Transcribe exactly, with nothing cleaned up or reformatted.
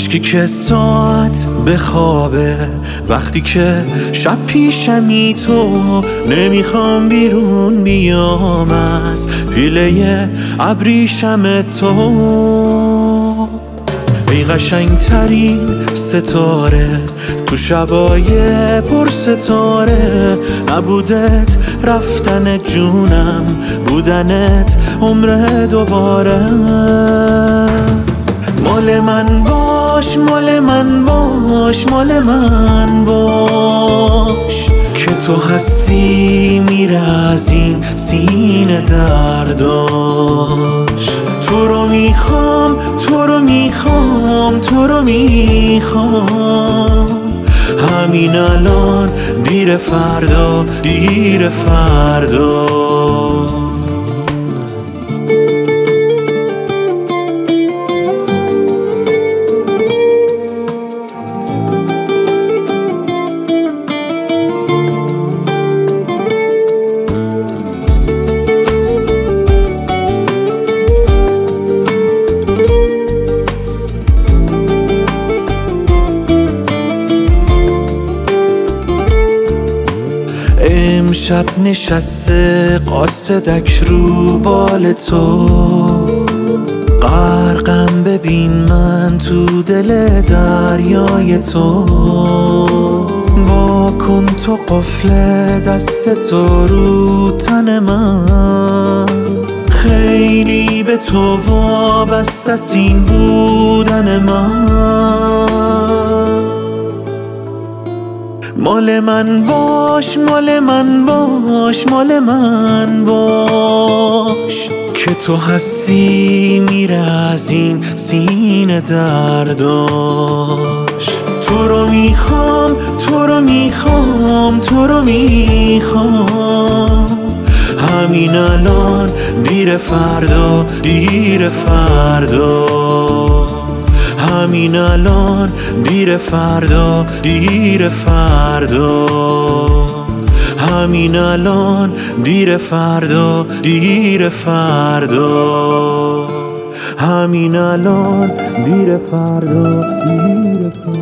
کاشکی که ساعت بخوابه وقتی که شب پیشمی تو نمیخوام بیرون بیام از پیله ابریشم تو. ای قشنگ ترین ستاره تو شبای پر ستاره، نبودت رفتن جونم، بودنت عمر دوباره. مال من باش مال من باش مال من باش، که تو هستی میره از این سینه درداش. تو رو میخوام تو رو میخوام تو رو میخوام، همین الان دیر فردا دیر فردا. امشب نشسته قاصدک رو بال تو، غرقم ببین من تو دل دریای تو. با کن تو قفل دست تو رو تن من، خیلی به تو وابسته است این بودن من. مال من باش مال من باش مال من باش، که تو هستی میره از این سینه درداش. تو رو میخوام تو رو میخوام تو رو میخوام، همین الان دیر فردا دیر فردا. همین الان دیر فردا دیر فردا. همین الان دیر فردا دیر فردا. همین الان دیر فردا دیر فردا.